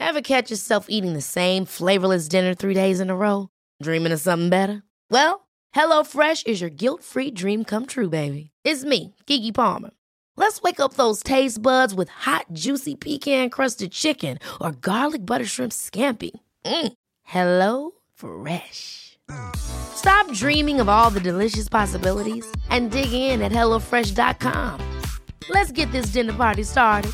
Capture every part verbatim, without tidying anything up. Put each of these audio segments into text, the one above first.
Ever catch yourself eating the same flavorless dinner three days in a row? Dreaming of something better? Well, HelloFresh is your guilt-free dream come true, baby. It's me, Keke Palmer. Let's wake up those taste buds with hot, juicy pecan-crusted chicken or garlic butter shrimp scampi. Mm. Hello Fresh. Stop dreaming of all the delicious possibilities and dig in at hello fresh dot com. Let's get this dinner party started.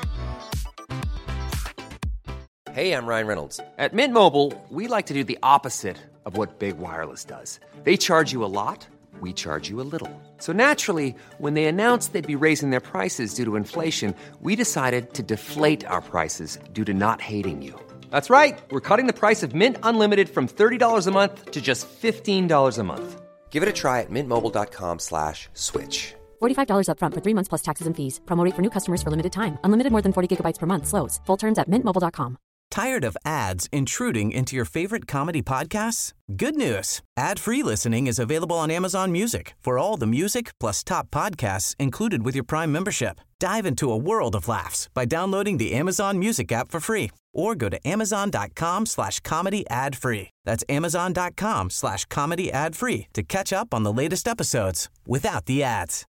Hey, I'm Ryan Reynolds. At Mint Mobile, we like to do the opposite of what Big Wireless does. They charge you a lot, we charge you a little. So naturally, when they announced they'd be raising their prices due to inflation, we decided to deflate our prices due to not hating you. That's right. We're cutting the price of Mint Unlimited from thirty dollars a month to just fifteen dollars a month. Give it a try at mintmobile.com slash switch. forty-five dollars up front for three months plus taxes and fees. Promo rate for new customers for limited time. Unlimited more than forty gigabytes per month. Slows full terms at mint mobile dot com. Tired of ads intruding into your favorite comedy podcasts? Good news. Ad-free listening is available on Amazon Music for all the music plus top podcasts included with your Prime membership. Dive into a world of laughs by downloading the Amazon Music app for free or go to amazon.com slash comedy ad free. That's amazon.com slash comedy ad free to catch up on the latest episodes without the ads.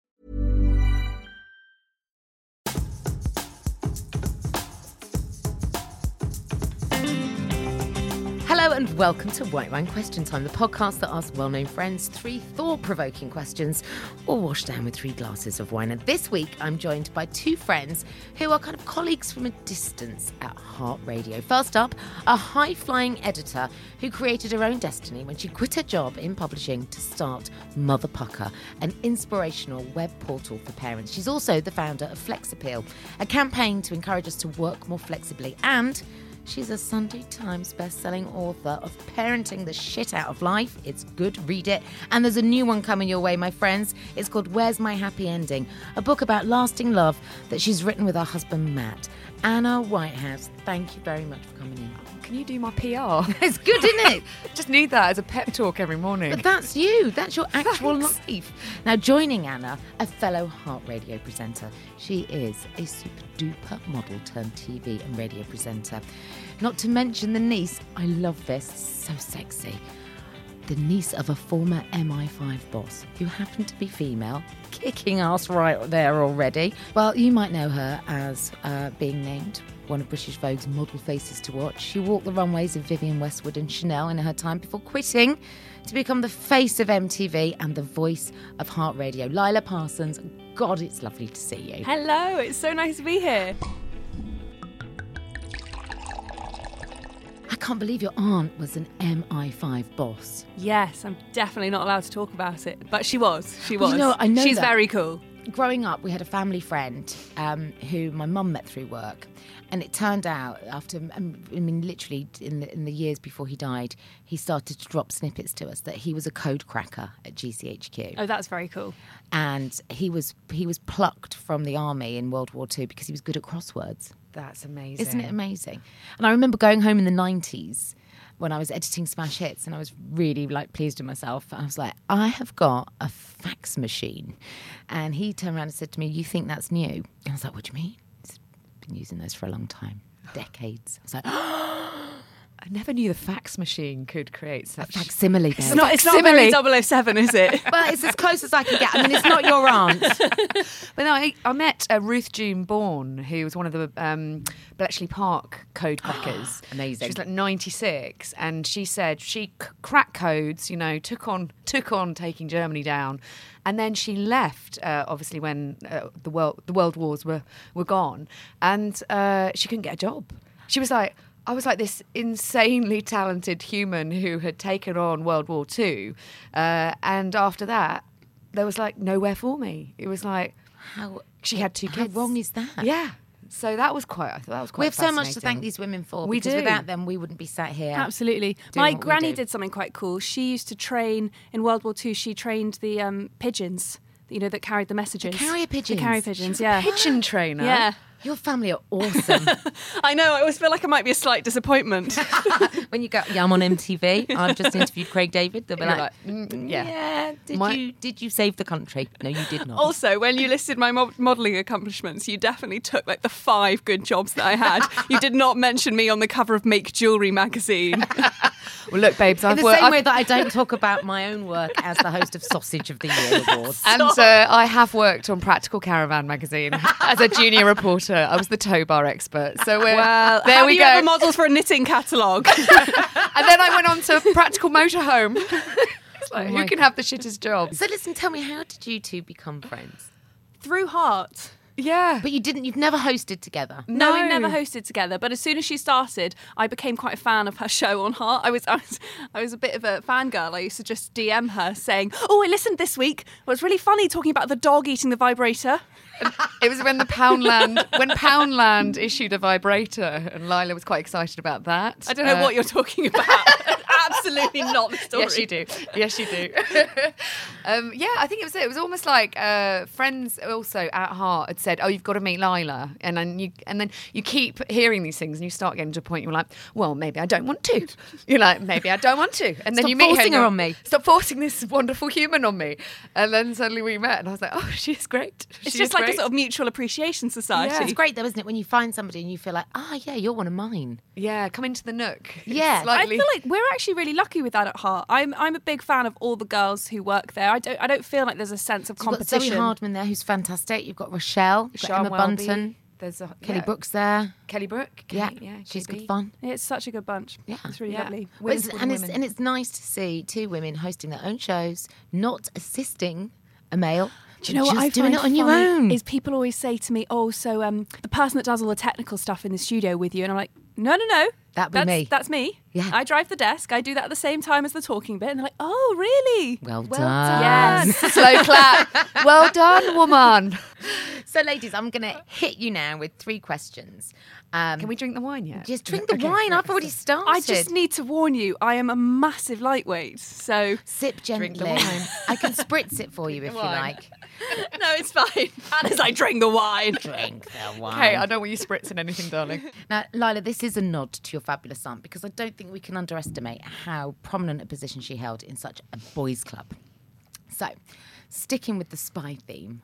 Hello and welcome to White Wine Question Time, the podcast that asks well-known friends three thought-provoking questions, all washed down with three glasses of wine. And this week, I'm joined by two friends who are kind of colleagues from a distance at Heart Radio. First up, a high-flying editor who created her own destiny when she quit her job in publishing to start Mother Pucker, an inspirational web portal for parents. She's also the founder of Flex Appeal, a campaign to encourage us to work more flexibly, and she's a Sunday Times best-selling author of Parenting the Shit Out of Life. It's good, read it. And there's a new one coming your way, my friends. It's called Where's My Happy Ending? A book about lasting love that she's written with her husband, Matt. Anna Whitehouse, thank you very much for coming in. Can you do my P R? It's good, isn't it? Just need that as a pep talk every morning. But that's you. That's your actual life. Now, joining Anna, a fellow Heart Radio presenter. She is a super-duper model turned T V and radio presenter. Not to mention the niece. I love this. So sexy. The niece of a former M I five boss who happened to be female, kicking ass right there already. Well, you might know her as uh, being named one of British Vogue's model faces to watch. She walked the runways of Vivienne Westwood and Chanel in her time before quitting to become the face of M T V and the voice of Heart Radio. Lila Parsons, God, it's lovely to see you. Hello, it's so nice to be here. I can't believe your aunt was an M I five boss. Yes, I'm definitely not allowed to talk about it, but she was. She was. You know, I know She's that. very cool. Growing up, we had a family friend um, who my mum met through work. And it turned out after, I mean, literally in the, in the years before he died, he started to drop snippets to us that he was a code cracker at G C H Q. Oh, that's very cool. And he was he was plucked from the army in World War Two because he was good at crosswords. That's amazing. Isn't it amazing? And I remember going home in the nineties when I was editing Smash Hits and I was really like pleased with myself. I was like, I have got a fax machine. And he turned around and said to me, you think that's new? And I was like, what do you mean? He's been using those for a long time, decades. I was like, I never knew the fax machine could create such... a facsimile. Babe. It's not, it's not very double oh seven, is it? Well, it's as close as I can get. I mean, it's not your aunt. But no, I, I met uh, Ruth June Bourne, who was one of the um, Bletchley Park code crackers. Amazing. She was like ninety-six, and she said she c- cracked codes, you know, took on took on taking Germany down, and then she left. Uh, obviously, when uh, the world the world wars were were gone, and uh, she couldn't get a job. She was like. I was like this insanely talented human who had taken on World War Two. Uh, and after that, there was like nowhere for me. It was like, how she had two how kids. How wrong is that? Yeah. So that was quite, I thought that was quite We have so much to fascinating. thank these women for. We because do. without them, we wouldn't be sat here. Absolutely. doing My what we granny do. did something quite cool. She used to train, in World War Two, she trained the um, pigeons, you know, that carried the messages. Carrier pigeons. The carrier pigeons, yeah. Pigeon trainer. Yeah. Your family are awesome. I know, I always feel like I might be a slight disappointment. When you go, yeah, I'm on M T V. I've just interviewed Craig David. They'll be You're like, like, mm, yeah. yeah. Did My- you did you save the country? No, you did not. Also, when you listed my mo- modelling accomplishments, you definitely took like the five good jobs that I had. You did not mention me on the cover of Make Jewellery magazine. Well, look, babes, In I've the worked. same I've- way that I don't talk about my own work as the host of Sausage of the Year Awards. And uh, I have worked on Practical Caravan magazine as a junior reporter. I was the tow bar expert. So we're, Well, there have we you go. ever modelled for a knitting catalogue? And then I went on to Practical Motorhome. It's like, Oh who my can have the shittest jobs? So listen, tell me, how did you two become friends? Through Heart. Yeah. But you didn't. You've never hosted together. No, we No. never hosted together. But as soon as she started, I became quite a fan of her show on Heart. I was, I was, I was a bit of a fangirl. I used to just D M her saying, "Oh, I listened this week. It was really funny talking about the dog eating the vibrator." It was when the Poundland when Poundland issued a vibrator, and Lila was quite excited about that. I don't know Uh, what you're talking about. Absolutely not the story. Yes, you do. Yes, you do. um, yeah, I think it was it. It was almost like uh, friends also at Heart had said, "Oh, you've got to meet Lila," and then you and then you keep hearing these things, and you start getting to a point you're like, "Well, maybe I don't want to." You're like, "Maybe I don't want to," and then Stop you meet forcing her, her and on you're, me. Stop forcing this wonderful human on me, and then suddenly we met, and I was like, "Oh, she's great." It's She just is like great. a sort of mutual appreciation society. It's great though, isn't it, when you find somebody and you feel like, ah, yeah, you're one of mine. yeah, come into the nook. Yeah. It's I slightly- feel like we're actually really lucky with that at Heart. I'm I'm a big fan of all the girls who work there. I don't I don't feel like there's a sense of You've got competition. Zoe Hardman there, who's fantastic. You've got Rochelle, you've got Sean Emma Welby, Bunton, There's a, Kelly yeah. Brooks there. Kelly Brook. Yeah, Kelly- yeah, she's K B. good fun. It's such a good bunch. Yeah. It's really Yeah. lovely. Well, it's- Wins with and it's women. and it's nice to see two women hosting their own shows, not assisting a male. Do you know but what just I doing find it on your funny own? is people always say to me, "Oh, so um, the person that does all the technical stuff in the studio with you," and I'm like, "No, no, no, That'd be that's, me." That's me. Yeah. I drive the desk. I do that at the same time as the talking bit." And they're like, "Oh, really?" Well, Well done. done. Yes. Slow clap. Well done, woman. So, ladies, I'm going to hit you now with three questions. Um, Can we drink the wine yet? just drink the Okay, wine? right, I've already so- started. I just need to warn you, I am a massive lightweight, so Sip gently. Drink the wine. I can spritz it for you if you wine. like. no, it's fine. And as I drink the wine. Drink the wine. Okay, I don't want you spritzing anything, darling. Now, Lila, this is a nod to your fabulous aunt because I don't think we can underestimate how prominent a position she held in such a boys' club. So, sticking with the spy theme,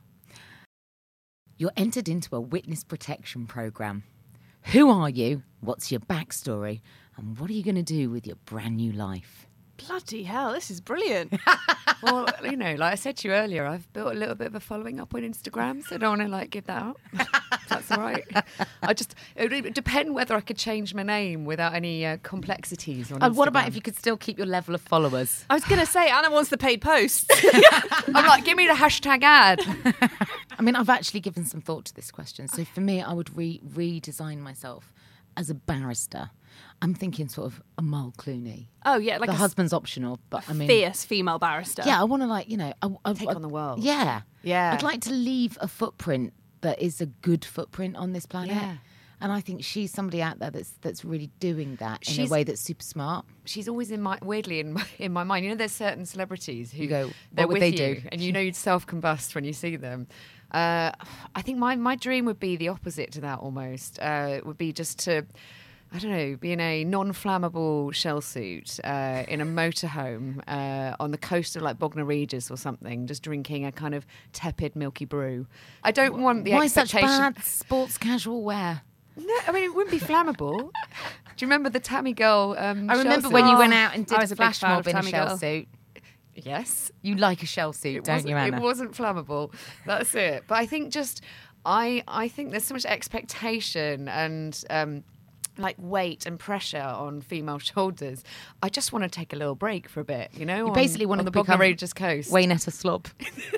you're entered into a witness protection program. Who are you? What's your backstory? And what are you going to do with your brand new life? Bloody hell, this is brilliant. Well, you know, like I said to you earlier, I've built a little bit of a following up on Instagram, so I don't want to like give that up. If that's all right. I just it would depend whether I could change my name without any uh, complexities. On And what about Instagram. if you could still keep your level of followers? I was going to say, Anna wants the paid posts. I'm like, give me the hashtag ad. I mean, I've actually given some thought to this question. So for me, I would re- redesign myself as a barrister. I'm thinking sort of a Mull Clooney. Oh, yeah, like the a s- husband's optional, but I mean, fierce female barrister. yeah, I want to like you know, I, I, Take I- on the world. Yeah, Yeah. I'd like to leave a footprint that is a good footprint on this planet. Yeah. And I think she's somebody out there that's that's really doing that in She's- a way that's super smart. She's always in my weirdly in my in my mind. You know, there's certain celebrities who You go, they're what would with they you, do? and you know you'd self combust when you see them. Uh, I think my my dream would be the opposite to that almost. Uh, it would be just to. I don't know, be in a non-flammable shell suit uh, in a motorhome uh, on the coast of like Bognor Regis or something, just drinking a kind of tepid milky brew. I don't want the Why such expectation. bad sports casual wear? No, I mean it wouldn't be flammable. Do you remember the Tammy Girl? Um, I remember shell when suit? you went out and did I a was a big flash fan mob of in a Tammy shell Girl. suit. Yes. You like a shell suit, It don't wasn't, you, Anna? It wasn't flammable. That's it. But I think just I I think there's so much expectation and um, like weight and pressure on female shoulders. I just want to take a little break for a bit. You know, You on- basically want on to the become Bognor Regis coast. Waynetta Slob.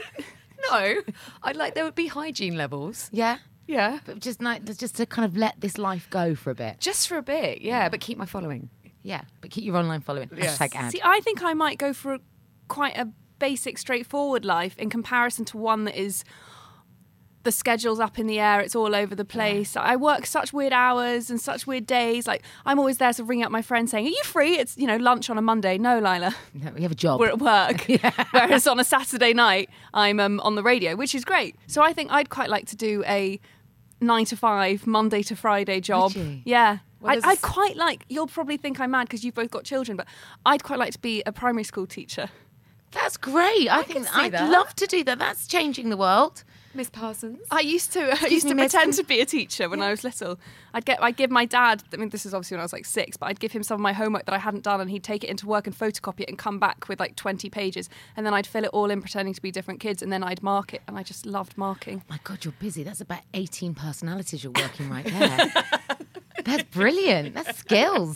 No, I'd like there would be hygiene levels. Yeah. Yeah, But just like just to kind of let this life go for a bit. just for a bit. Yeah, but keep my following. Yeah, but keep your online following. Yes. Hashtag ad. See, I think I might go for a, quite a basic, straightforward life in comparison to one that is the schedule's up in the air, it's all over the place. I work such weird hours and such weird days. Like, I'm always there to ring up my friend saying, are you free? It's, you know, lunch on a Monday. No, Lila. No, we have a job. We're at work. Whereas on a Saturday night, I'm um, on the radio, which is great. So I think I'd quite like to do a nine to five, Monday to Friday job. Would you? Yeah. Well, I'd, I'd quite like, you'll probably think I'm mad because you've both got children, but I'd quite like to be a primary school teacher. That's great. I, I think can see I'd that. love to do that. That's changing the world. Miss Parsons. I used to. I used me, to miss, pretend can- to be a teacher when I was little. I'd get. I'd give my dad. I mean, this is obviously when I was like six, but I'd give him some of my homework that I hadn't done, and he'd take it into work and photocopy it and come back with like twenty pages, and then I'd fill it all in, pretending to be different kids, and then I'd mark it, and I just loved marking. My God, you're busy. That's about eighteen personalities you're working right there. That's brilliant. That's skills.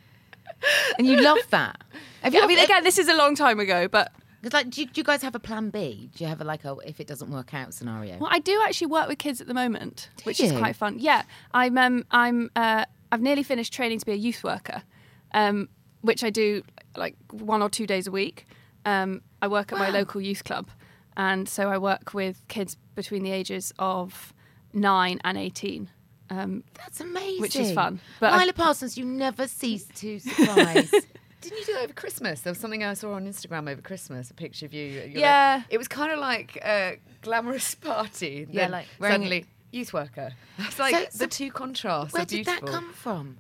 And you love that. Have you Yeah, I mean, ever- again, this is a long time ago, but. Because like, do you, do you guys have a plan B? Do you have a, like a if it doesn't work out scenario? Well, I do actually work with kids at the moment, Do which is you? quite fun. Yeah, I'm. Um, I'm. Uh, I've nearly finished training to be a youth worker, um, which I do like one or two days a week. Um, I work at my Wow. local youth club, and so I work with kids between the ages of nine and eighteen. Um, That's amazing. Which is fun. But But I- Lila Parsons, you never cease to surprise. Didn't you do it over Christmas? There was something I saw on Instagram over Christmas, a picture of you. You're Yeah. like- it was kind of like a glamorous party. Yeah, then like wearing suddenly youth worker. It's like So- so the two contrasts Where are did beautiful. that come from?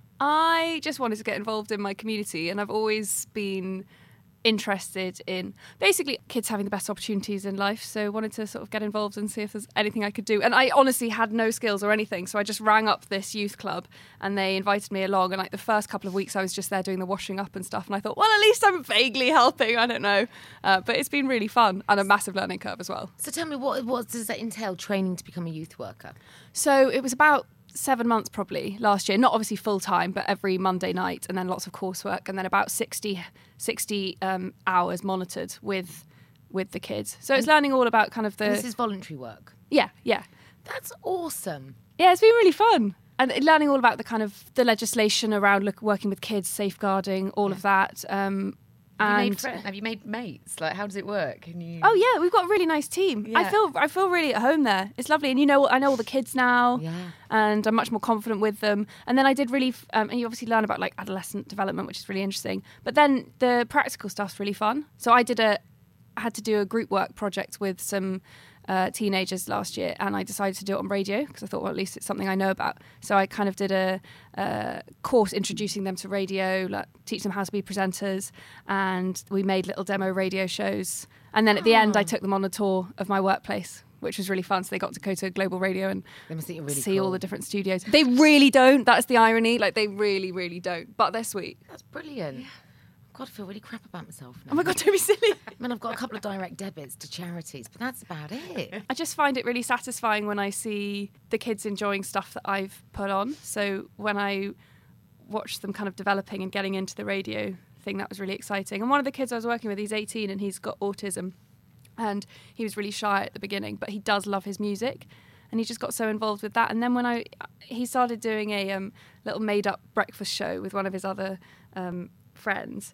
I just wanted to get involved in my community, and I've always been interested in basically kids having the best opportunities in life, so wanted to sort of get involved and see if there's anything I could do. And I honestly had no skills or anything, so I just rang up this youth club and they invited me along, and like the first couple of weeks I was just there doing the washing up and stuff, and I thought, well, at least I'm vaguely helping, I don't know. Uh, but it's been really fun and a massive learning curve as well. So tell me, what what does that entail? Training to become a youth worker? So it was about seven months probably last year, not obviously full time, but every Monday night, and then lots of coursework, and then about sixty, sixty um, hours monitored with with the kids. So it's learning all about kind of the And this is voluntary work. yeah yeah That's awesome. yeah. It's been really fun, and learning all about the kind of the legislation around look, working with kids, safeguarding, all of that. Um, Have you and made friends? Have you made mates? Like, how does it work? Can you? oh yeah, we've got a really nice team. I Yeah. feel I feel really at home there. It's lovely, and you know I know all the kids now. Yeah. And I'm much more confident with them. And then I did really, f- um, and you obviously learn about like adolescent development, which is really interesting. But then the practical stuff's really fun. So I did a, I had to do a group work project with some uh, teenagers last year, and I decided to do it on radio because I thought, well, at least it's something I know about. So I kind of did a, a course introducing them to radio, like teach them how to be presenters, and we made little demo radio shows. And then at the end, I took them on a tour of my workplace, which was really fun. So they got to go to Global Radio and They must think you're really see all cool. the different studios. They really don't. That's the irony. Like, they really, really don't. But they're sweet. That's brilliant. God, I feel really crap about myself now. Oh my God, don't be silly. I mean, I've got a couple of direct debits to charities, but that's about it. I just find it really satisfying when I see the kids enjoying stuff that I've put on. So when I watch them kind of developing and getting into the radio thing, that was really exciting. And one of the kids I was working with, he's eighteen and he's got autism. And he was really shy at the beginning, but he does love his music. And he just got so involved with that. And then when I, he started doing a um, little made-up breakfast show with one of his other um, friends.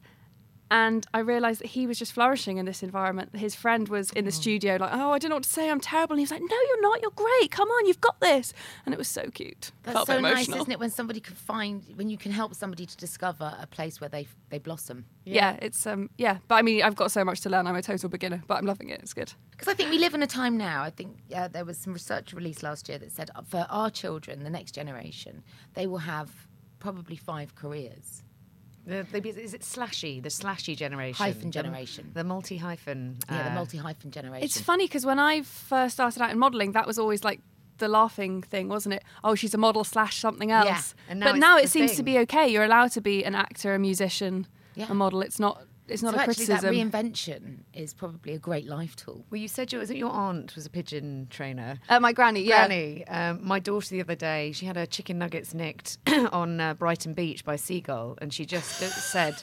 And I realised that he was just flourishing in this environment. His friend was in the studio like, oh, I don't know what to say, I'm terrible. And he was like, no, you're not, you're great, come on, you've got this. And it was so cute. That's Felt a so bit nice, emotional. isn't it, when somebody can find, when you can help somebody to discover a place where they they blossom. Yeah, it's, um, yeah. But I mean, I've got so much to learn. I'm a total beginner, but I'm loving it. It's good. Because I think we live in a time now, I think uh, there was some research released last year that said uh, for our children, the next generation, they will have probably five careers. The, the, is it slashy? The slashy generation. Hyphen The- generation. The, multi hyphen. Yeah, the multi-hyphen generation. It's funny because when I first started out in modelling, that was always like the laughing thing, wasn't it? Oh, she's a model slash something else. Yeah, and now but it's now the it seems to thing. be okay. You're allowed to be an actor, a musician, Yeah. a model. It's not. It's not so a actually criticism. that reinvention is probably a great life tool. Well, you said your, was it your aunt was a pigeon trainer? Uh, my granny, yeah. Granny, um, my daughter the other day, she had her chicken nuggets nicked on uh, Brighton Beach by a seagull, and she just said,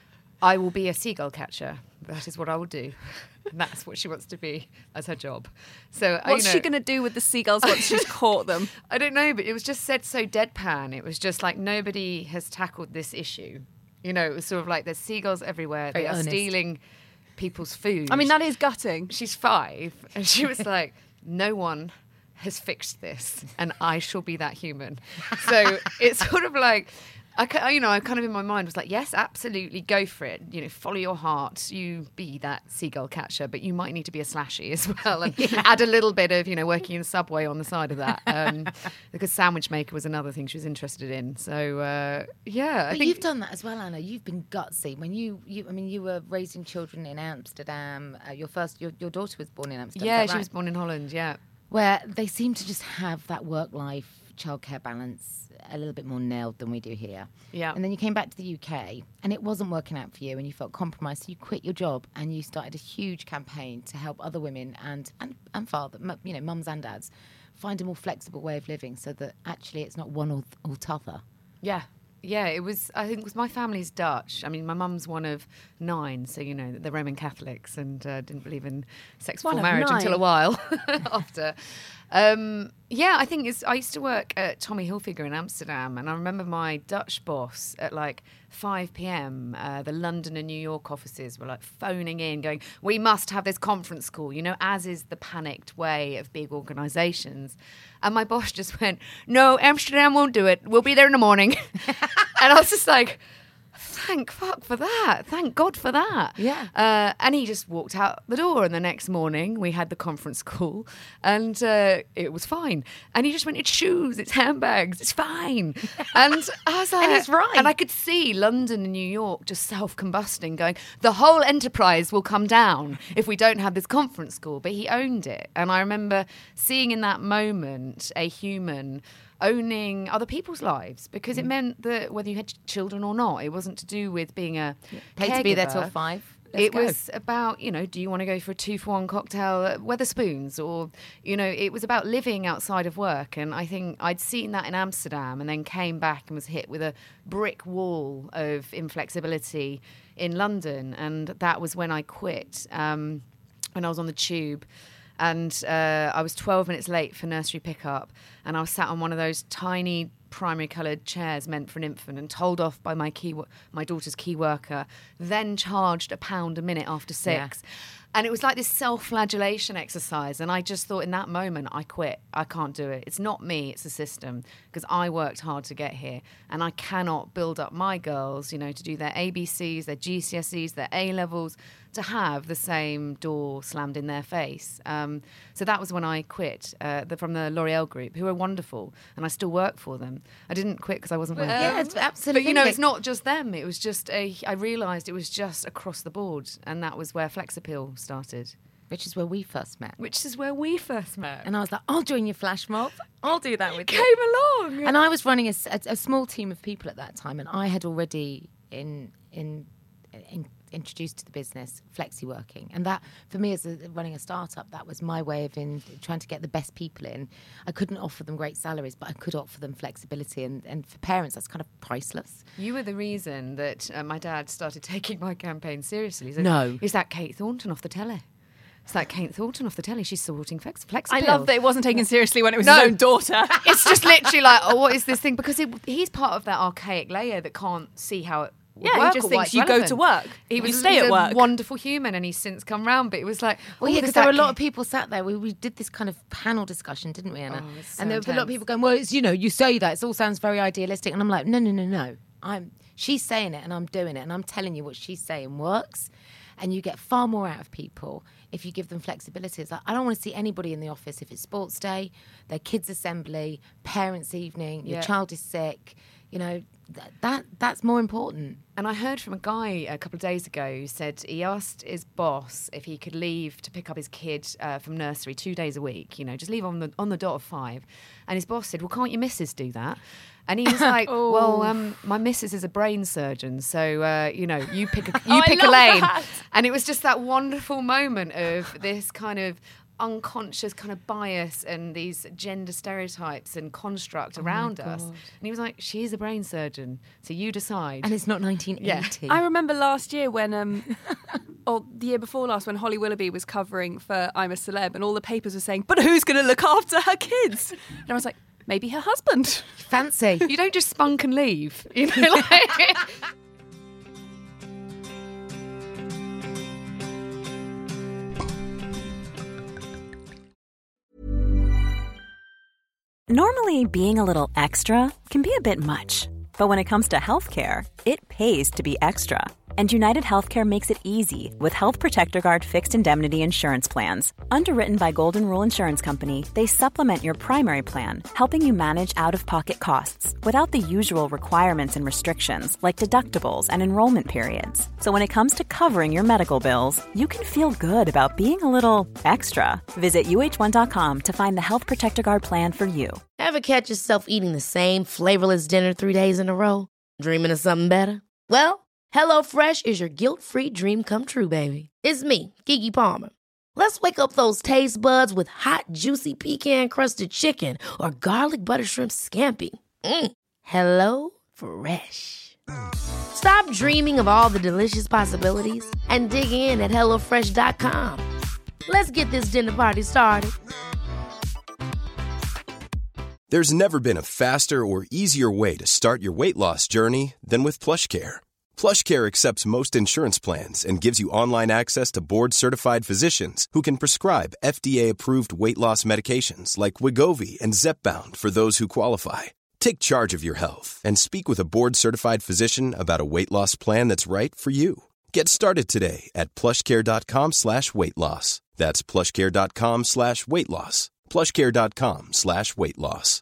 I will be a seagull catcher. That is what I will do. And that's what she wants to be as her job. So What's you know, she going to do with the seagulls once she's caught them? I don't know, but it was just said so deadpan. It was just like nobody has tackled this issue. You know, it was sort of like there's seagulls everywhere. Very they are earnest. stealing people's food. I mean, that is gutting. She's five, and she was like, no one has fixed this, and I shall be that human. So it's sort of like, I, you know, I kind of in my mind was like, yes, absolutely, go for it. You know, follow your heart. You be that seagull catcher, but you might need to be a slashy as well, and yeah. add a little bit of, you know, working in Subway on the side of that, um, because sandwich maker was another thing she was interested in. So uh, yeah, I but think you've done that as well, Anna. You've been gutsy when you, you I mean, you were raising children in Amsterdam. Uh, your first, your, your daughter was born in Amsterdam. Yeah, is that she right? was born in Holland. Yeah, where they seem to just have that work-life childcare balance a little bit more nailed than we do here. Yeah. And then you came back to the U K and it wasn't working out for you and you felt compromised, so you quit your job and you started a huge campaign to help other women and and, and father, you know, mums and dads find a more flexible way of living so that actually it's not one or, or t'other. Yeah. Yeah, it was, I think, because my family's Dutch. I mean, my mum's one of nine, so, you know, they're Roman Catholics and uh, didn't believe in sex before marriage until a while after. Um, yeah, I think it's, I used to work at Tommy Hilfiger in Amsterdam, and I remember my Dutch boss at like five p.m, uh, the London and New York offices were like phoning in going, we must have this conference call, you know, as is the panicked way of big organisations. And my boss just went, no, Amsterdam won't do it. We'll be there in the morning. And I was just like, thank fuck for that. Thank God for that. Yeah. Uh, and he just walked out the door. And the next morning we had the conference call and uh, it was fine. And he just went, it's shoes, it's handbags, it's fine. And I was like, and he's right. And I could see London and New York just self-combusting, going, the whole enterprise will come down if we don't have this conference call. But he owned it. And I remember seeing in that moment a human owning other people's lives, because it meant that whether you had children or not, it wasn't to do with being a Paid to be there caregiver. till five. Let's it go. was about, you know, do you want to go for a two for one cocktail at Weatherspoons? Or, you know, it was about living outside of work. And I think I'd seen that in Amsterdam and then came back and was hit with a brick wall of inflexibility in London. And that was when I quit, um, when I was on the tube. And uh, I was twelve minutes late for nursery pickup, and I was sat on one of those tiny primary coloured chairs meant for an infant and told off by my key, my daughter's key worker, then charged a pound a minute after six. Yeah. And it was like this self-flagellation exercise. And I just thought in that moment, I quit. I can't do it. It's not me, it's the system, because I worked hard to get here. And I cannot build up my girls, you know, to do their A B Cs, their G C S Es, their A-levels, to have the same door slammed in their face. Um, so that was when I quit uh, the, from the L'Oreal group, who are wonderful, and I still work for them. I didn't quit because I wasn't Well, working. yeah, it's absolutely. But, you know, it's not just them. It was just a, I realised it was just across the board, and that was where Flexapil started. Which is where we first met. Which is where we first met. And I was like, I'll join your flash mob. I'll do that with you. Came along. And I was running a, a, a small team of people at that time, and I had already in in, in introduced to the business flexi working, and that for me as a, running a startup, that was my way of in trying to get the best people in. I couldn't offer them great salaries, but I could offer them flexibility, and, and for parents that's kind of priceless. You were the reason that uh, my dad started taking my campaign seriously. So no. Is that Kate Thornton off the telly? It's like Kate Thornton off the telly. She's supporting Flex Flexapil. I love that it wasn't taken seriously when it was No. his own daughter. It's just literally like, oh, what is this thing? Because it, he's part of that archaic layer that can't see how it would Yeah, he work just or why thinks it's you go relevant. to work, He you was stay he's at a work. wonderful human, and he's since come round. But it was like, Well, oh, yeah, does because there were a that lot Kate- of people sat there. We, we did this kind of panel discussion, didn't we, Anna? Oh, it's so and there were a lot of intense. people going, well, it's, you know, you say that. It all sounds very idealistic. And I'm like, no, no, no, no. I'm. She's saying it and I'm doing it. And I'm telling you what she's saying works. And you get far more out of people if you give them flexibility. It's like, I don't want to see anybody in the office if it's sports day, their kids' assembly, parents' evening, your Yeah. child is sick. You know, th- that that's more important. And I heard from a guy a couple of days ago who said he asked his boss if he could leave to pick up his kid uh, from nursery two days a week, you know, just leave on the on the dot of five. And his boss said, well, can't your missus do that? And he was like, Oh. well, um, my missus is a brain surgeon, so, uh, you know, you pick a, Oh, you I pick a love lane. that. And it was just that wonderful moment of this kind of unconscious kind of bias and these gender stereotypes and construct around us. And he was like, she's a brain surgeon, so you decide. And it's not nineteen eighty. I remember last year when, um, or the year before last, when Holly Willoughby was covering for I'm a Celeb, and all the papers were saying, but who's going to look after her kids? And I was like, maybe her husband. Fancy. You don't just spunk and leave. You know, like... Normally, being a little extra can be a bit much. But when it comes to healthcare, it pays to be extra. And United Healthcare makes it easy with Health Protector Guard fixed indemnity insurance plans. Underwritten by Golden Rule Insurance Company, they supplement your primary plan, helping you manage out-of-pocket costs without the usual requirements and restrictions like deductibles and enrollment periods. So when it comes to covering your medical bills, you can feel good about being a little extra. Visit U H one dot com to find the Health Protector Guard plan for you. Ever catch yourself eating the same flavorless dinner three days in a row? Dreaming of something better? Well, HelloFresh is your guilt-free dream come true, baby. It's me, Keke Palmer. Let's wake up those taste buds with hot, juicy pecan-crusted chicken or garlic butter shrimp scampi. Mm. Hello Fresh. Stop dreaming of all the delicious possibilities and dig in at hello fresh dot com. Let's get this dinner party started. There's never been a faster or easier way to start your weight loss journey than with PlushCare. PlushCare accepts most insurance plans and gives you online access to board-certified physicians who can prescribe F D A-approved weight loss medications like Wegovy and Zepbound for those who qualify. Take charge of your health and speak with a board-certified physician about a weight loss plan that's right for you. Get started today at plushcare.com slash weight loss. That's plushcare.com slash weight loss. plushcare.com slash weight loss.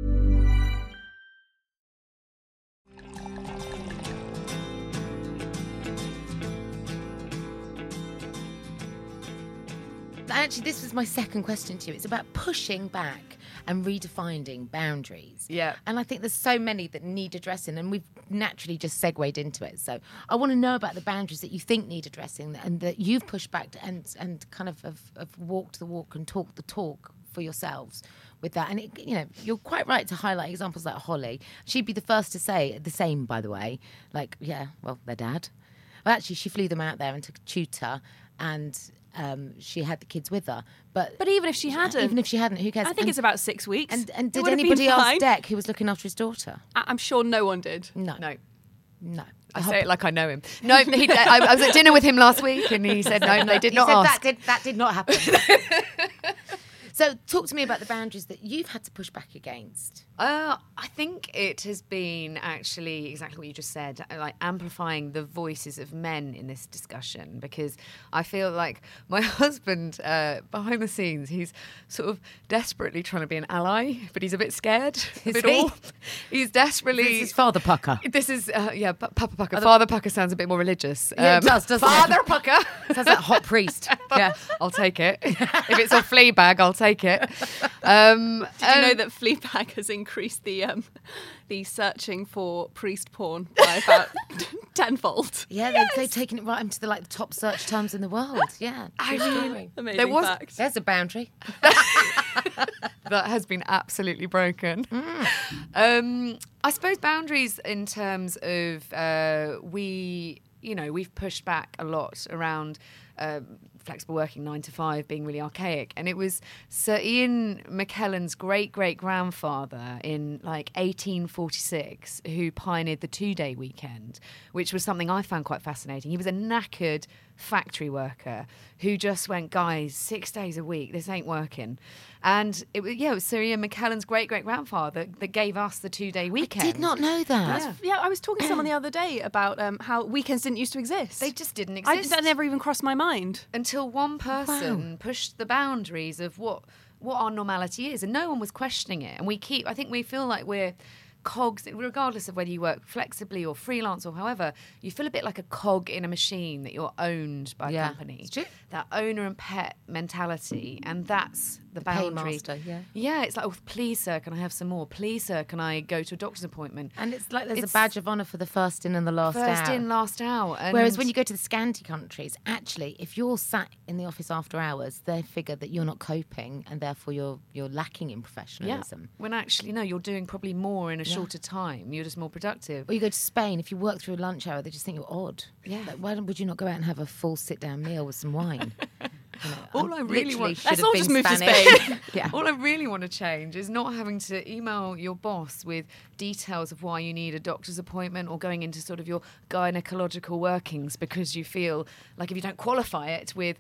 Actually, this was my second question to you. It's about pushing back and redefining boundaries. Yeah. And I think there's so many that need addressing, and we've naturally just segued into it. So I want to know about the boundaries that you think need addressing and that you've pushed back and and kind of have, have walked the walk and talked the talk for yourselves with that. And, it, you know, you're quite right to highlight examples like Holly. She'd be the first to say the same, by the way. Like, yeah, well, their dad. Well, actually, she flew them out there and took a tutor, and um, she had the kids with her. But But even if she hadn't, even if she hadn't, who cares? I think and, it's about six weeks. And, and It did would have been anybody else fine. deck who was looking after his daughter? I- I'm sure no one did. No, No. no. I say it like I know him. No, he, I, I was at dinner with him last week, and he said no, they did He not said ask. That did, that did not happen. So talk to me about the boundaries that you've had to push back against. Uh, I think it has been actually exactly what you just said, like amplifying the voices of men in this discussion, because I feel like my husband, uh, behind the scenes, he's sort of desperately trying to be an ally, but he's a bit scared of Is it he? all. He's desperately... This is Father Pucker. This is, uh, yeah, P- Papa Pucker. Father Pucker sounds a bit more religious. Yeah, it does, doesn't it? Father Pucker. Sounds like hot priest. Yeah, I'll take it. If it's a flea bag, I'll take it. Um, Did you know um, that Fleabag has increased the um, the searching for priest porn by about tenfold? Yeah, they, they've taken it right into the like the top search terms in the world. Yeah, I true mean, story. Amazing There was- fact. There's a boundary. that has been absolutely broken. Mm. Um, I suppose boundaries in terms of uh, we, you know, we've pushed back a lot around um, flexible working nine to five being really archaic. And it was Sir Ian McKellen's great great grandfather in like eighteen forty-six who pioneered the two day weekend, which was something I found quite fascinating. He was a knackered factory worker who just went, guys, six days a week, this ain't working. And it was, yeah, it was Sir Ian McKellen's great great grandfather that gave us the two day weekend. Did not know that. Yeah. Yeah, I was talking to someone the other day about um, how weekends didn't used to exist. They just didn't I, exist. that never even crossed my mind. Until one person pushed the boundaries of what what our normality is, and no one was questioning it. And we keep, I think we feel like we're cogs, regardless of whether you work flexibly or freelance or however, you feel a bit like a cog in a machine that you're owned by Yeah, a company. it's true. That owner and pet mentality, and that's the, boundary. paymaster, yeah. Yeah, it's like, oh, please, sir, can I have some more? Please, sir, can I go to a doctor's appointment? And it's like there's It's a badge of honour for the first in and the last First out. in, last out. And Whereas when you go to the Scandi countries, actually, if you're sat in the office after hours, they figure that you're not coping and therefore you're you're lacking in yeah, professionalism. when actually, no, you're doing probably more in a shorter time. You're just more productive. Or you go to Spain, if you work through a lunch hour, they just think you're odd. Yeah. Like, why don't, would you not go out and have a full sit-down meal with some wine? You know, All I really literally want- should Let's have all been just move to Spanish. Spain. Yeah. All I really want to change is not having to email your boss with details of why you need a doctor's appointment or going into sort of your gynecological workings because you feel like if you don't qualify it with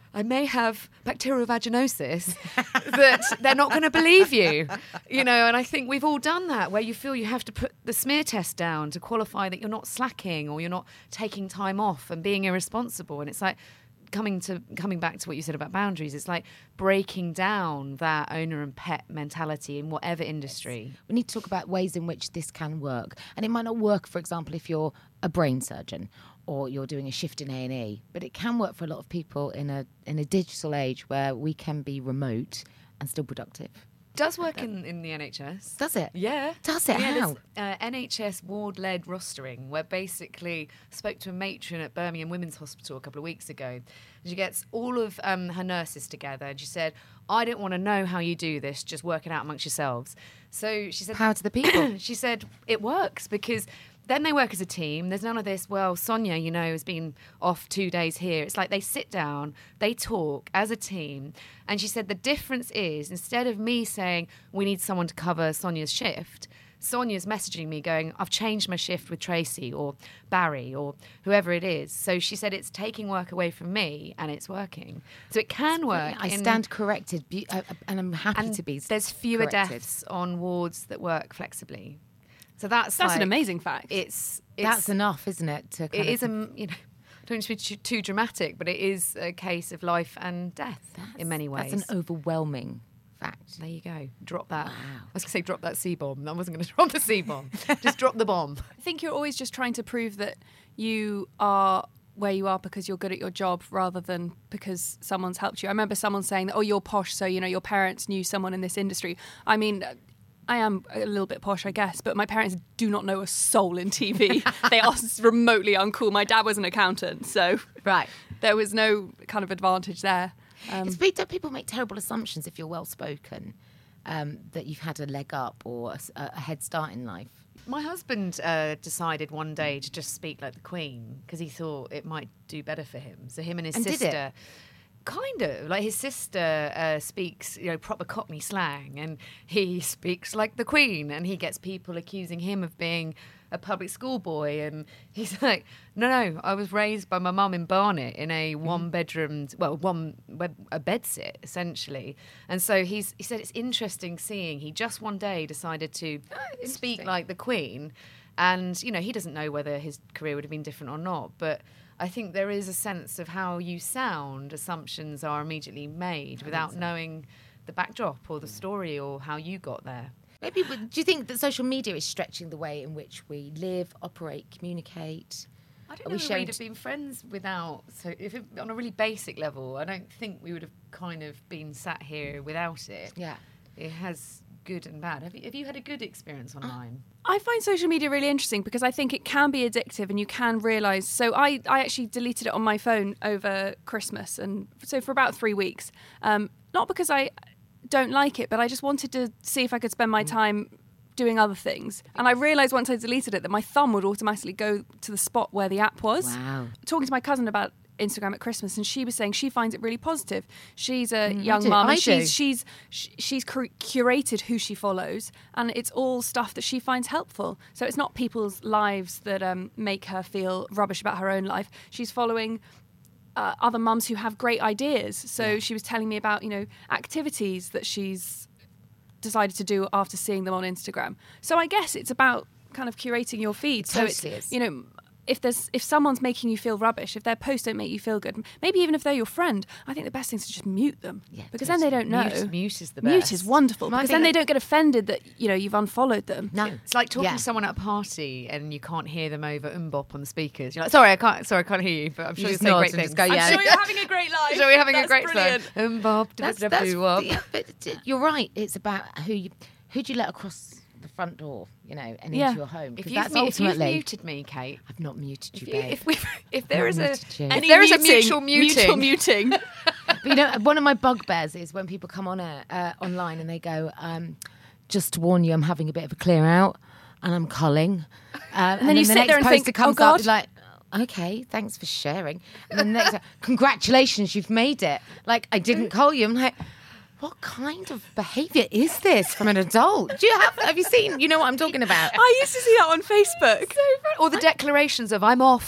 I may have bacterial vaginosis, that they're not going to believe you. You know, and I think we've all done that, where you feel you have to put the smear test down to qualify that you're not slacking or you're not taking time off and being irresponsible. And it's like, coming to coming back to what you said about boundaries, it's like breaking down that owner and pet mentality in whatever industry. We need to talk about ways in which this can work. And it might not work, for example, if you're a brain surgeon or you're doing a shift in A and E, but it can work for a lot of people in a in a digital age where we can be remote and still productive. Does work in, in the N H S. Does it? Yeah. Does it? Yeah, How? uh, N H S ward-led rostering, where basically spoke to a matron at Birmingham Women's Hospital a couple of weeks ago. She gets all of um, her nurses together and she said, I don't want to know how you do this, just work it out amongst yourselves. So she said... Power to the people. She said, it works because... Then they work as a team. There's none of this, well, Sonia, you know, has been off two days here. It's like they sit down, they talk as a team. And she said the difference is, instead of me saying, we need someone to cover Sonia's shift, Sonia's messaging me going, I've changed my shift with Tracy or Barry or whoever it is. So she said it's taking work away from me and it's working. So it can work. I in, stand corrected be- uh, and I'm happy and to be there's fewer corrected. deaths on wards that work flexibly. So that's That's like, an amazing fact. It's, it's That's enough, isn't it? To kind it is of, a, you know, I don't want to be too, too dramatic, but it is a case of life and death in many ways. That's an overwhelming fact. There you go. Drop that. Wow. I was going to say drop that C-bomb. I wasn't going to drop the C-bomb. Just drop the bomb. I think you're always just trying to prove that you are where you are because you're good at your job rather than because someone's helped you. I remember someone saying that, oh, you're posh, so, you know, your parents knew someone in this industry. I mean... I am a little bit posh, I guess, but my parents do not know a soul in T V. They are remotely uncool. My dad was an accountant, so right. there was no kind of advantage there. Um, it's big, don't people make terrible assumptions if you're well-spoken, um, that you've had a leg up or a, a head start in life? My husband uh, decided one day to just speak like the Queen because he thought it might do better for him. So him and his and sister... Did it? Kind of. Like his sister uh, speaks, you know, proper Cockney slang and he speaks like the Queen and he gets people accusing him of being a public school boy and he's like, no, no, I was raised by my mum in Barnet in a one-bedroom, well, one a bedsit, essentially. And so he's he said it's interesting seeing, he just one day decided to oh, speak like the Queen and, you know, he doesn't know whether his career would have been different or not, but... I think there is a sense of how you sound. Assumptions are immediately made without so. knowing the backdrop or the story or how you got there. Maybe, do you think that social media is stretching the way in which we live, operate, communicate? I don't know if we'd have been friends without, so if it, on a really basic level, I don't think we would have kind of been sat here without it. Yeah. It has good and bad. Have you, have you had a good experience online? I find social media really interesting because I think it can be addictive and you can realise. So I, I actually deleted it on my phone over Christmas and so for about three weeks. Um, not because I don't like it, but I just wanted to see if I could spend my time doing other things. And I realised once I deleted it that my thumb would automatically go to the spot where the app was. Wow. Talking to my cousin about Instagram at Christmas and she was saying she finds it really positive. She's a mm, young I mum I and she's do. she's she's cur- curated who she follows and it's all stuff that she finds helpful. So it's not people's lives that um, make her feel rubbish about her own life. She's following uh, other mums who have great ideas. So yeah. she was telling me about, you know, activities that she's decided to do after seeing them on Instagram. So I guess it's about kind of curating your feed. So totally it's, is. you know, if there's if someone's making you feel rubbish, if their posts don't make you feel good, maybe even if they're your friend, I think the best thing is to just mute them. Yeah, because totally. then they don't know. Mute, mute is the best. Mute is wonderful Well, because then they don't get offended that, you know, you've unfollowed them. No. It's like talking Yeah. to someone at a party and you can't hear them over umbop on the speakers. You're like, sorry, I can't. Sorry, I can't hear you. But I'm sure You you just say nod great and things. just go, I'm yeah. I'm sure you're having a great life. I'm sure you're having That's a great brilliant. time. Umbop, That's, da- da- that's, boo up. yeah, but you're right. It's about who you, who do you let across the front door, you know, and Yeah. into your home. If Because you've, that's mu- if you've ultimately. muted me, Kate, I've not muted you, if, you, babe. if, we, if there Not is a muted you. if Any there is a muting, mutual muting, mutual muting. But you know, one of my bugbears is when people come on air, uh, online and they go, um, just to warn you, I'm having a bit of a clear out and I'm culling. Uh, and, then then you the sit next there and poster think, comes oh, up God. is like, okay, thanks for sharing. And then the next, congratulations, you've made it. Like, I didn't cull you. I'm like, what kind of behaviour is this from an adult? Do you have, have you seen, you know what I'm talking about? I used to see that on Facebook. or the declarations of I'm off.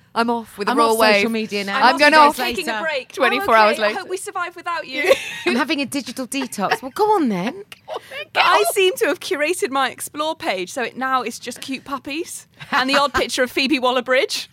I'm off with the I'm Royal off Wave. social media now. I'm, off going days off. taking a break. twenty-four oh, okay. hours later. I hope we survive without you. I'm having a digital detox. Well, go on then. But I seem to have curated my Explore page, so it now it's just cute puppies and the odd picture of Phoebe Waller-Bridge.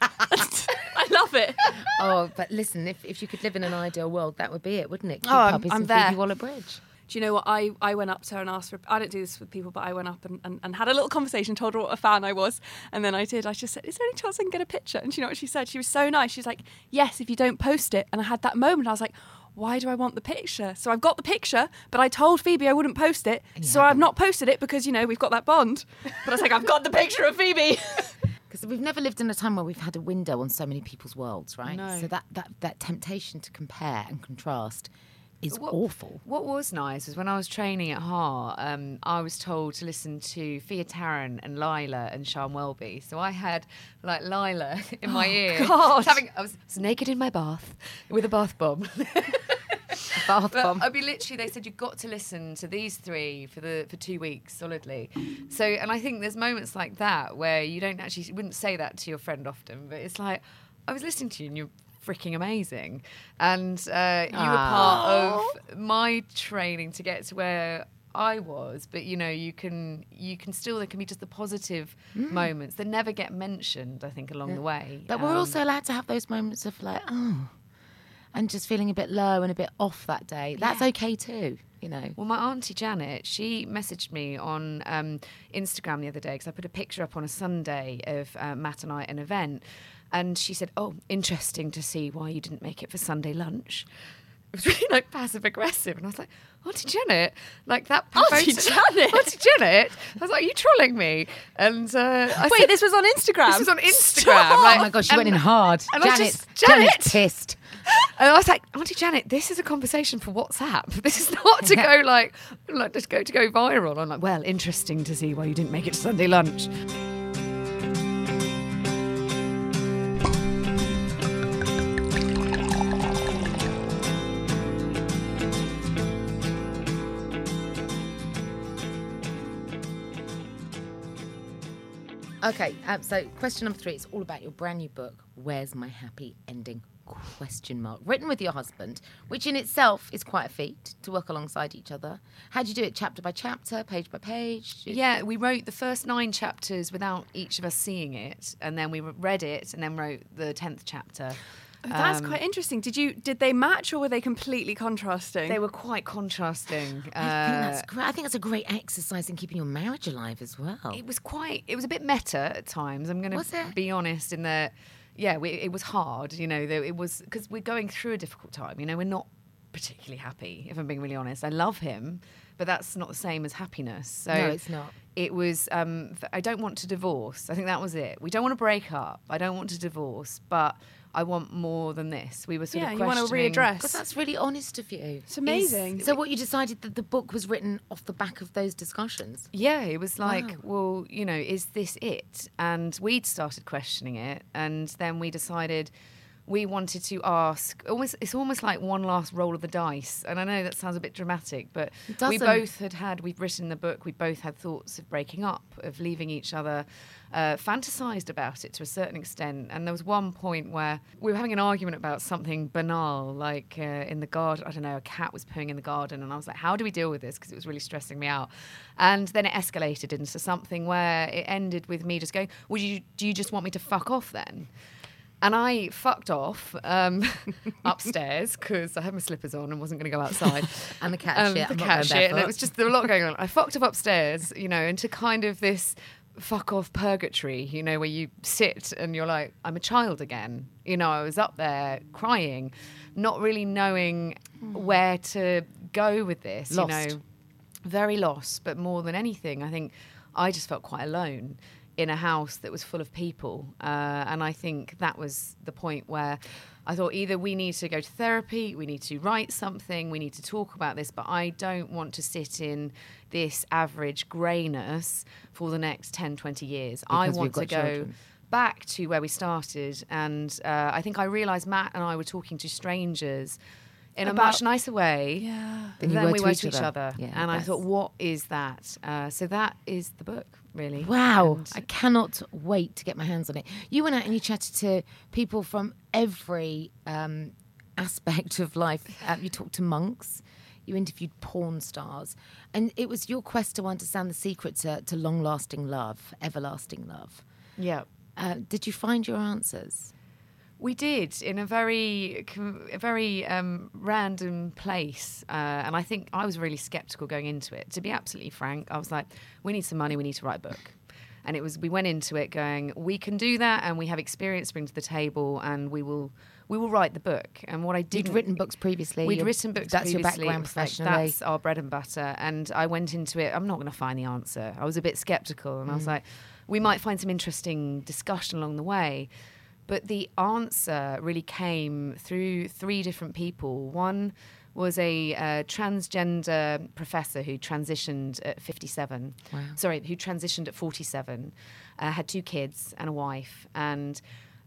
I love it. Oh, but listen, if, if you could live in an ideal world, that would be it, wouldn't it? Cute Oh, I'm- puppies I'm and there. Phoebe Waller-Bridge. Do you know what? I, I went up to her and asked for... I don't do this with people, but I went up and, and, and had a little conversation, told her what a fan I was. And then I did. I just said, is there any chance I can get a picture? And do you know what she said? She was so nice. She's like, yes, if you don't post it. And I had that moment. I was like, why do I want the picture? So I've got the picture, but I told Phoebe I wouldn't post it. So I've not posted it because, you know, we've got that bond. But I was like, I've got the picture of Phoebe. Because we've never lived in a time where we've had a window on so many people's worlds, right? No. So that, that, that temptation to compare and contrast is What- awful. What was nice was when I was training at Heart, um, I was told to listen to Fia Tarrant and Lila and Sian Welby. So I had like Lila in my ear. God. I was, having, I was, was naked in my bath with a bath bomb. Bath But bomb. I'd be literally, they said you've got to listen to these three for the for two weeks solidly. So, and I think there's moments like that where you don't actually, you wouldn't say that to your friend often, but it's like, I was listening to you and you're freaking amazing. And uh, you were part of my training to get to where I was, but you know, you can you can still, there can be just the positive moments that never get mentioned, I think, along the way. But we're Um, also allowed to have those moments of like, oh, and just feeling a bit low and a bit off that day. That's okay too, you know. Well, my auntie Janet, she messaged me on um, Instagram the other day because I put a picture up on a Sunday of uh, Matt and I at an event. And she said, oh, interesting to see why you didn't make it for Sunday lunch. It was really like passive aggressive. And I was like, Auntie Janet, like that. Auntie photo- Janet? Auntie Janet. I was like, are you trolling me? And uh, I Wait, said, this was on Instagram? This was on Instagram. Stop! Like, Oh my God, she and- went in hard. and I was Janet, just, Janet! Janet's pissed. And I was like, Auntie Janet, this is a conversation for WhatsApp. This is not to go like, like just go to go viral. I'm like, well, interesting to see why you didn't make it to Sunday lunch. Okay, um, so question number three, it's all about your brand new book, Where's My Happy Ending? Question mark. Written with your husband, which in itself is quite a feat to work alongside each other. How do you do it? Chapter by chapter, page by page? Yeah, we wrote the first nine chapters without each of us seeing it, and then we read it, and then wrote the tenth chapter. Oh, that's Um, quite interesting. Did you did they match or were they completely contrasting? They were quite contrasting. I think that's great. I think that's a great exercise in keeping your marriage alive as well. It was quite. It was a bit meta at times. I'm going Was to it? be honest in that. Yeah, we, it was hard. You know, there- it was because we're going through a difficult time. You know, we're not particularly happy. If I'm being really honest, I love him, but that's not the same as happiness. So No, it's not. It was. Um, f- I don't want to divorce. I think that was it. We don't want to break up. I don't want to divorce, but I want more than this. We were sort Yeah, of you want to questioning- readdress. Because that's really honest of you. It's amazing. So what you decided that the book was written off the back of those discussions? Yeah, it was like, Wow. well, you know, is this it? And we'd started questioning it, and then we decided we wanted to ask. Almost, it's almost like one last roll of the dice. And I know that sounds a bit dramatic, but It we doesn't. both had had. We've written the book. We both had thoughts of breaking up, of leaving each other. Uh, fantasized about it to a certain extent, and there was one point where we were having an argument about something banal, like uh, in the garden. I don't know, a cat was pooing in the garden, and I was like, "How do we deal with this?" Because it was really stressing me out. And then it escalated into something where it ended with me just going, "Would you? Do you just want me to fuck off then?" And I fucked off um, upstairs because I had my slippers on and wasn't going to go outside. And the cat And shit. the I'm not cat going shit. And barefoot. it was just, there was a lot going on. I fucked off upstairs, you know, into kind of this fuck off purgatory, you know, where you sit and you're like, I'm a child again. You know, I was up there crying, not really knowing where to go with this, Lost. you know. Very lost, but more than anything, I think I just felt quite alone in a house that was full of people. Uh, and I think that was the point where I thought either we need to go to therapy, we need to write something, we need to talk about this, but I don't want to sit in this average greyness for the next ten, twenty years. I Because we've want to got go children. back to where we started. And uh, I think I realised Matt and I were talking to strangers in a About- much nicer way Yeah. Than you than were we to were each to each other. other. Yeah, and I that's- thought, what is that? Uh, so that is the book, really. Wow, And I cannot wait to get my hands on it. You went out and you chatted to people from every um, aspect of life. Uh, you talked to monks, you interviewed porn stars, and it was your quest to understand the secret to, to long-lasting love, everlasting love. yeah. Uh, did you find your answers? We did in a very, com- a very um, random place, uh, and I think I was really sceptical going into it. To be absolutely frank, I was like, "We need some money. We need to write a book." And it was we went into it going, "We can do that, and we have experience to bring to the table, and we will, we will write the book." And what I did, You'd written books previously. We'd Your- written books That's your previously. background It was like, professionally. that's our bread and butter. And I went into it, I'm not going to find the answer. I was a bit sceptical. And I was like, we might find some interesting discussion along the way. But the answer really came through three different people. One was a uh, transgender professor who transitioned at fifty-seven. Wow. Sorry, who transitioned at forty-seven, uh, had two kids and a wife. And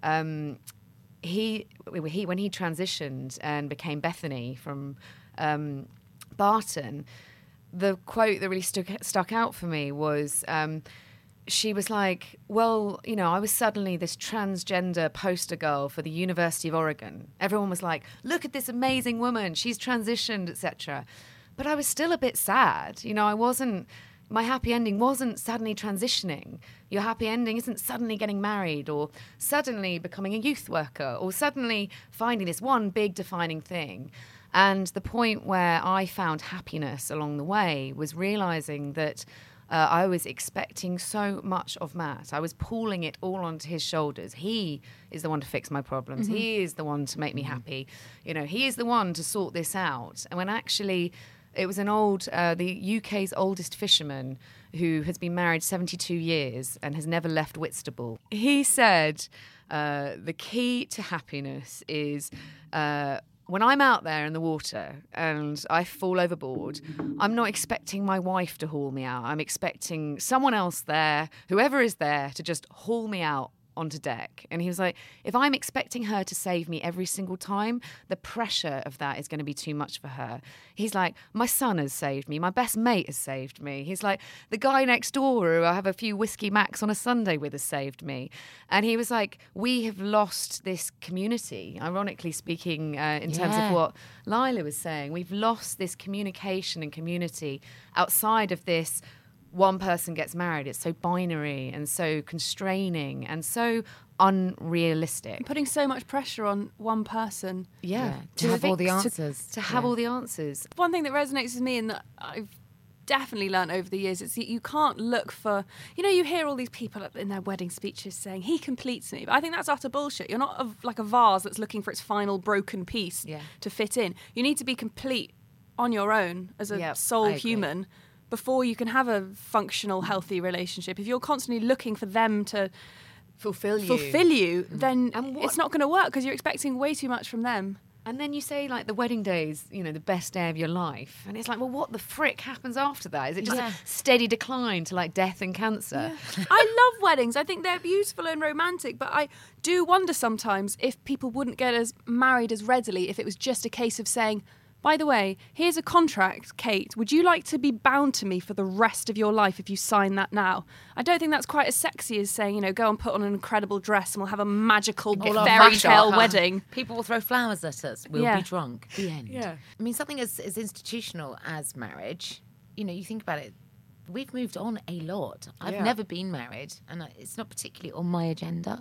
um, he, he, when he transitioned and became Bethany from um, Barton, the quote that really stuck, stuck out for me was... Um, she was like, well, you know, I was suddenly this transgender poster girl for the University of Oregon. Everyone was like, look at this amazing woman. She's transitioned, et cetera. But I was still a bit sad. You know, I wasn't, my happy ending wasn't suddenly transitioning. Your happy ending isn't suddenly getting married or suddenly becoming a youth worker or suddenly finding this one big defining thing. And the point where I found happiness along the way was realizing that Uh, I was expecting so much of Matt. I was pulling it all onto his shoulders. He is the one to fix my problems. Mm-hmm. He is the one to make me happy. You know, he is the one to sort this out. And when actually, it was an old, uh, the U K's oldest fisherman who has been married seventy-two years and has never left Whitstable. He said, uh, the key to happiness is... Uh, when I'm out there in the water and I fall overboard, I'm not expecting my wife to haul me out. I'm expecting someone else there, whoever is there, to just haul me out onto deck. And he was like, if I'm expecting her to save me every single time, the pressure of that is going to be too much for her. He's like, my son has saved me. My best mate has saved me. He's like, the guy next door who I have a few whiskey macs on a Sunday with has saved me. And he was like, we have lost this community, ironically speaking, uh, in terms Yeah. of what Lila was saying. We've lost this communication and community outside of this one person gets married. It's so binary and so constraining and so unrealistic. Putting so much pressure on one person. Yeah, Yeah, to have all the fix- answers. To, to have Yeah. all the answers. One thing that resonates with me and that I've definitely learned over the years is that you can't look for, you know, you hear all these people in their wedding speeches saying, he completes me. But I think that's utter bullshit. You're not a, like a vase that's looking for its final broken piece Yeah. to fit in. You need to be complete on your own as a Yep, sole I agree. human before you can have a functional, healthy relationship. If you're constantly looking for them to Fulfill you. fulfill you, then And what- it's not going to work because you're expecting way too much from them. And then you say, like, the wedding day is, you know, the best day of your life. And it's like, well, what the frick happens after that? Is it just Yeah. a steady decline to, like, death and cancer? I love weddings. I think they're beautiful and romantic, but I do wonder sometimes if people wouldn't get as married as readily if it was just a case of saying, by the way, here's a contract, Kate. Would you like to be bound to me for the rest of your life if you sign that now? I don't think that's quite as sexy as saying, you know, go and put on an incredible dress and we'll have a magical All our fairy fashion, tale huh? wedding. People will throw flowers at us. We'll Yeah. be drunk. The end. Yeah. I mean, something as, as institutional as marriage, you know, you think about it, we've moved on a lot. I've Yeah. never been married, and I- it's not particularly on my agenda.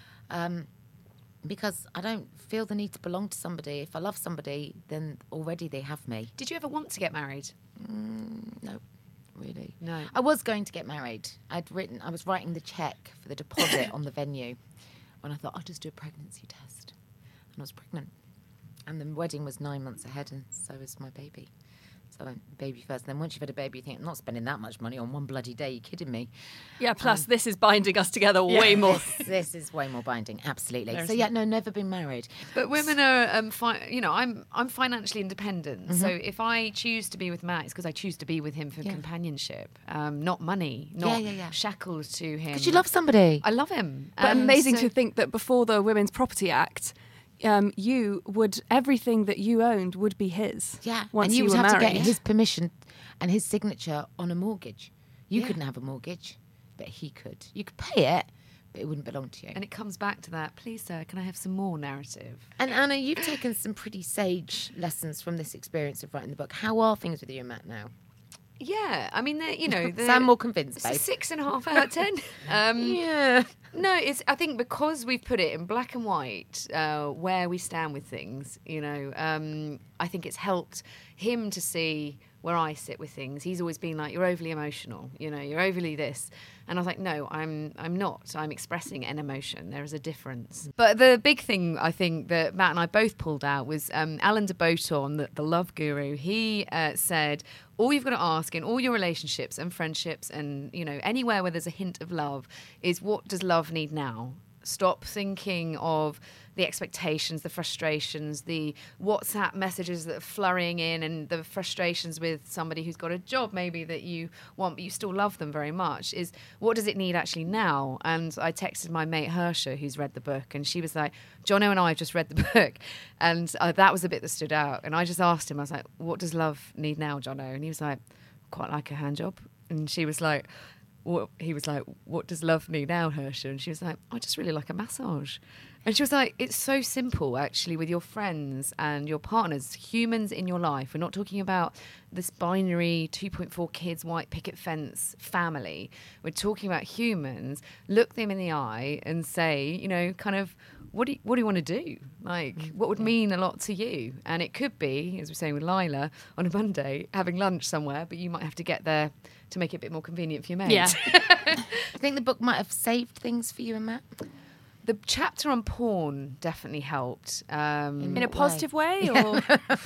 Um, because I don't feel the need to belong to somebody. If I love somebody, then already they have me. Did you ever want to get married? No, really. No. I was going to get married. I'd written, I was writing the check for the deposit on the venue when I thought, I'll just do a pregnancy test. And I was pregnant. And the wedding was nine months ahead, and so was my baby. So I went baby first. And then once you've had a baby, you think, I'm not spending that much money on one bloody day. You kidding me? Yeah, plus this is binding us together way more. This, this is way more binding, absolutely. So yeah, no, never been married. But women are, um, fi- you know, I'm I'm financially independent. So Mm-hmm. if I choose to be with Matt, it's because I choose to be with him for Yeah. companionship, um, not money, not yeah, yeah. shackled to him. Because you love somebody. I love him. But Um, amazing so- to think that before the Women's Property Act, um, you would everything that you owned would be his. Yeah, once and you, you would were have married. to get his permission and his signature on a mortgage. You Yeah. couldn't have a mortgage, but he could. You could pay it, but it wouldn't belong to you. And it comes back to that, please, sir, can I have some more narrative? And Anna, you've taken some pretty sage lessons from this experience of writing the book. How are things with you and Matt now? Yeah, I mean, they're, you know... They're, Sound more convinced, it's a babe. six and a half out of ten. Um, Yeah. No, it's. I think because we've put it in black and white, uh, where we stand with things, you know, um, I think it's helped him to see where I sit with things. He's always been like, you're overly emotional, you know, you're overly this. And I was like, no, I'm I'm not. I'm expressing an emotion. There is a difference. But the big thing I think that Matt and I both pulled out was um, Alan de Botton, the, the love guru. He uh, said, all you've got to ask in all your relationships and friendships and, you know, anywhere where there's a hint of love is, what does love need now? Stop thinking of the expectations, the frustrations, the WhatsApp messages that are flurrying in, and the frustrations with somebody who's got a job maybe that you want but you still love them very much. Is, what does it need actually now? And I texted my mate Hersha, who's read the book, and she was like, Jono and I have just read the book, and uh, that was a bit that stood out. And I just asked him, I was like, what does love need now, Jono? And he was like, quite like a hand job. And she was like, what, he was like, what does love need now, Hersha? And she was like, I just really like a massage. And she was like, it's so simple, actually, with your friends and your partners, humans in your life. We're not talking about this binary two point four kids, white picket fence family. We're talking about humans. Look them in the eye and say, you know, kind of, what do you, what do you want to do? Like, what would mean a lot to you? And it could be, as we're saying with Lila, on a Monday, having lunch somewhere, but you might have to get there to make it a bit more convenient for your mate. Yeah. I think the book might have saved things for you and Matt. The chapter on porn definitely helped. Um, In a What positive way, or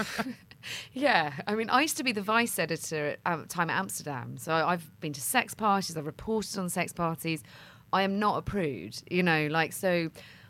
yeah, I mean, I used to be the vice editor at um, Time at Amsterdam. So I've been to sex parties, I've reported on sex parties. I am not a prude, you know, like, so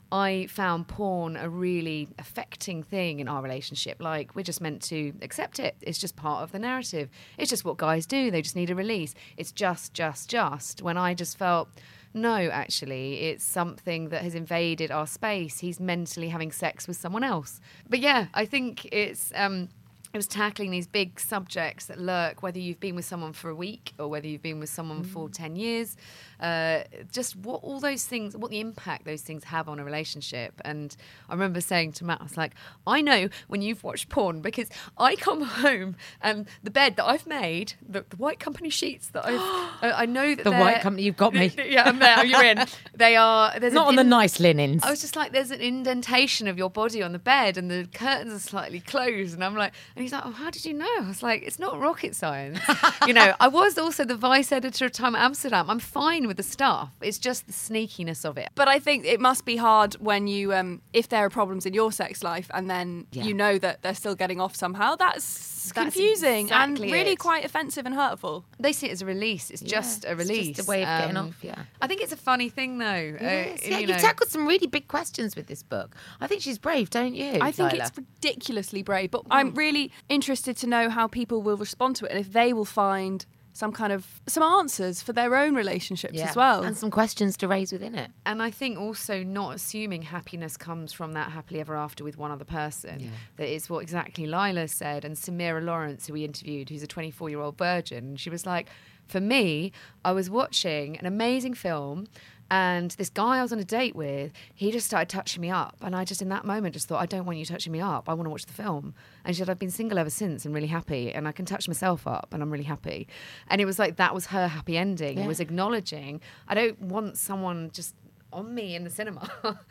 I found porn a really affecting thing in our relationship. Like, we're just meant to accept it. It's just part of the narrative. It's just what guys do. They just need a release. It's just, just, just. When I just felt, no, actually, it's something that has invaded our space. He's mentally having sex with someone else. But yeah, I think it's... Um, It was tackling these big subjects that lurk, whether you've been with someone for a week or whether you've been with someone mm. for ten years. Uh, just what all those things, what the impact those things have on a relationship. And I remember saying to Matt, I was like, I know when you've watched porn, because I come home and the bed that I've made, the, the white company sheets that I've, I, I know that The white company, you've got me. Yeah, I'm there, you're in. They are, there's Not an on the in- nice linens. I was just like, there's an indentation of your body on the bed and the curtains are slightly closed. And I'm like, and he's like, oh, how did you know? I was like, it's not rocket science. You know, I was also the vice editor of Time at Amsterdam. I'm fine with the stuff. It's just the sneakiness of it. But I think it must be hard when you, um, if there are problems in your sex life and then Yeah. you know that they're still getting off somehow, that's, That's confusing and exactly really it. quite offensive and hurtful. They see it as a release. It's Yeah, just a it's release. just a way of getting Um, off, yeah. I think it's a funny thing, though. Yes, Uh, yeah, you you've know. tackled some really big questions with this book. I think she's brave, don't you? I think Lila? it's ridiculously brave, but I'm really interested to know how people will respond to it and if they will find some kind of some answers for their own relationships Yeah. as well. And some questions to raise within it. And I think also not assuming happiness comes from that happily ever after with one other person. Yeah. That is what exactly Lila said. And Samira Lawrence, who we interviewed, who's a twenty-four-year-old virgin, she was like, for me, I was watching an amazing film and this guy I was on a date with, he just started touching me up. And I just, in that moment, just thought, I don't want you touching me up. I want to watch the film. And she said, I've been single ever since and really happy. And I can touch myself up and I'm really happy. And it was like, that was her happy ending. Yeah. It was acknowledging, I don't want someone just on me in the cinema.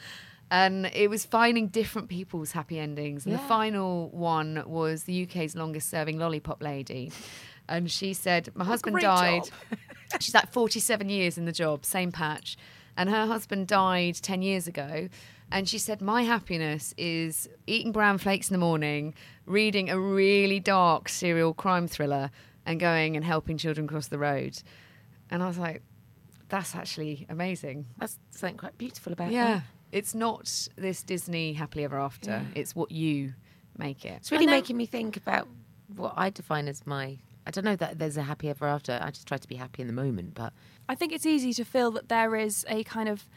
And it was finding different people's happy endings. And Yeah. the final one was the U K's longest serving lollipop lady. And she said, my husband great died. job. She's like forty-seven years in the job, same patch. And her husband died ten years ago. And she said, my happiness is eating bran flakes in the morning, reading a really dark serial crime thriller, and going and helping children cross the road. And I was like, that's actually amazing. That's something quite beautiful about Yeah. that. It's not this Disney happily ever after. It's what you make it. It's really And then- making me think about what I define as my... I don't know that there's a happy ever after. I just try to be happy in the moment, but... I think it's easy to feel that there is a kind of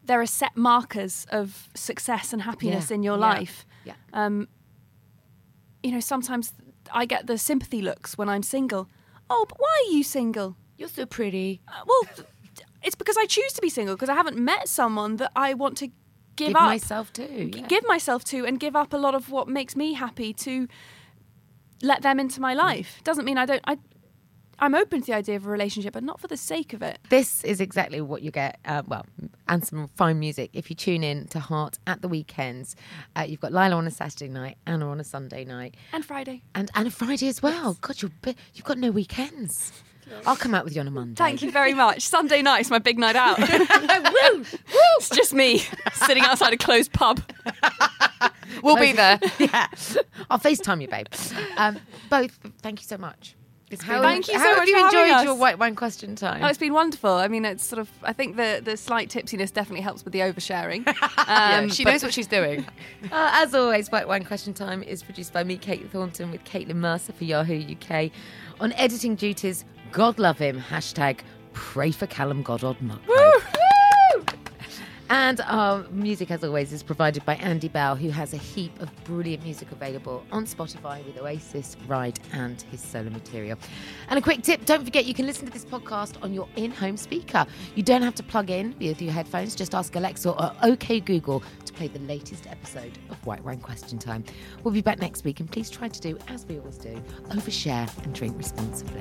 there are set markers of success and happiness Yeah, in your yeah, life. yeah. Um, you know, sometimes I get the sympathy looks when I'm single. Oh, but why are you single? You're so pretty. Uh, well, it's because I choose to be single, because I haven't met someone that I want to give, Give up. myself to. g- yeah. Give myself to and give up a lot of what makes me happy to let them into my life. Doesn't mean I don't... I, I'm open to the idea of a relationship, but not for the sake of it. This is exactly what you get, uh, well, and some fine music. If you tune in to Heart at the weekends, uh, you've got Lila on a Saturday night, Anna on a Sunday night. And Friday. And, and a Friday as well. God, you're, bi- you've got no weekends. I'll come out with you on a Monday. Thank you very much. Sunday night's my big night out. Woo! Woo! It's just me sitting outside a closed pub. We'll be there. Yeah. I'll FaceTime you, babe. Um, both, thank you so much. It's been- how, Thank you so how much have you for having enjoyed us. your white wine question time? Oh, it's been wonderful. I mean, it's sort of, I think the, the slight tipsiness definitely helps with the oversharing. Yeah, Um, she but- knows what she's doing. Uh, as always, White Wine Question Time is produced by me, Kate Thornton, with Caitlin Mercer for Yahoo U K. On editing duties, God love him, hashtag pray for Callum Goddard Muckrow. And our music, as always, is provided by Andy Bell, who has a heap of brilliant music available on Spotify with Oasis, Ride, and his solo material. And a quick tip, don't forget you can listen to this podcast on your in-home speaker. You don't have to plug in with your headphones. Just ask Alexa or OK Google to play the latest episode of White Wine Question Time. We'll be back next week, and please try to do, as we always do, overshare and drink responsibly.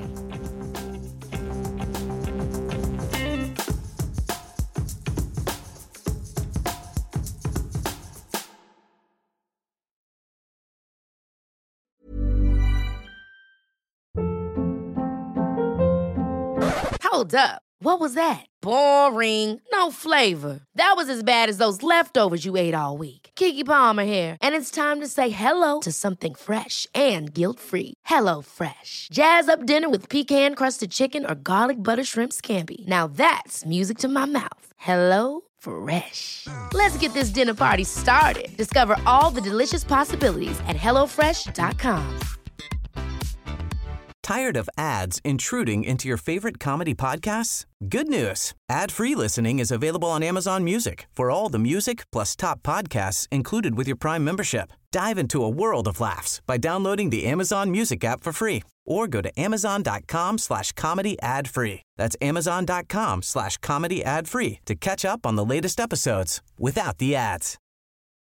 Hold up. What was that? Boring. No flavor. That was as bad as those leftovers you ate all week. Keke Palmer here, and it's time to say hello to something fresh and guilt-free. Hello Fresh. Jazz up dinner with pecan-crusted chicken or garlic butter shrimp scampi. Now that's music to my mouth. Hello Fresh. Let's get this dinner party started. Discover all the delicious possibilities at hello fresh dot com. Tired of ads intruding into your favorite comedy podcasts? Good news. Ad-free listening is available on Amazon Music for all the music plus top podcasts included with your Prime membership. Dive into a world of laughs by downloading the Amazon Music app for free or go to amazon.com slash comedy ad free. That's amazon.com slash comedy ad free to catch up on the latest episodes without the ads.